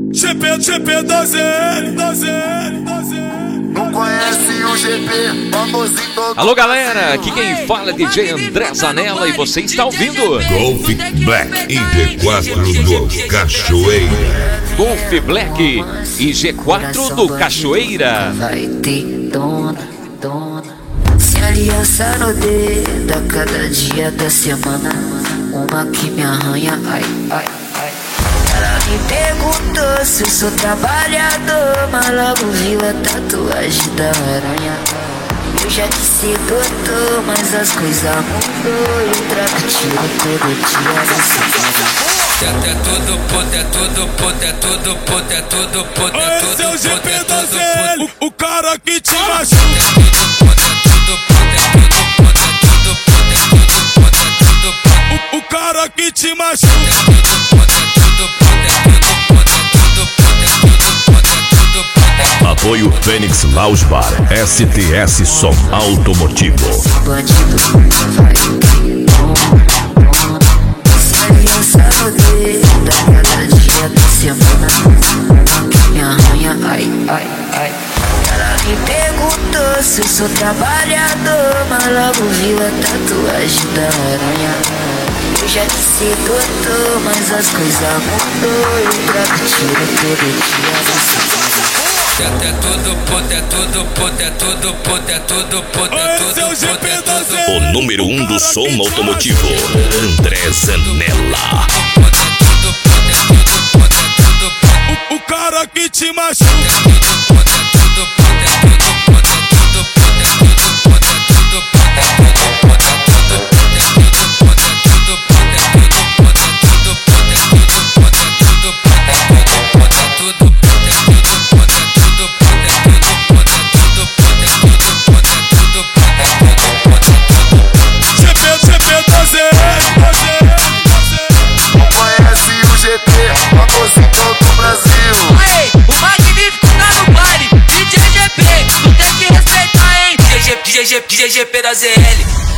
GP da ZL. Não conhece o GP, famosinho todo. Alô galera, aqui quem fala é DJ André Zanella e você está ouvindo Golf Black e G4 do Cachoeira. Golf Black e G4 do Cachoeira. Vai ter dona. Se aliança no dedo a cada dia da semana. Uma que me arranha, ai. Ela me perguntou se eu sou trabalhador, mas logo viu a tatuagem da aranha. Eu já disse doutor, mas as coisas mudou. Eu trago tiro todo dia da semana. É tudo podre. Esse é o GP da ZL, o cara que te machuca. O cara que te machuca. Apoio Fênix Lounge Bar, STS Som Automotivo. Bandido vai ter dona. Se aliança no dedo a cada dia da semana. Uma que me arranha, ai. Ela me perguntou se eu sou trabalhador, mas logo viu a tatuagem da aranha. Eu já disse doutor, mas as coisas mudou. Eu trago tiro todo dia da semana. É tudo podre. Esse é o GP da ZL, O número 1 do som automotivo, André Zanella. o cara que te machuca. DJ GP da ZL.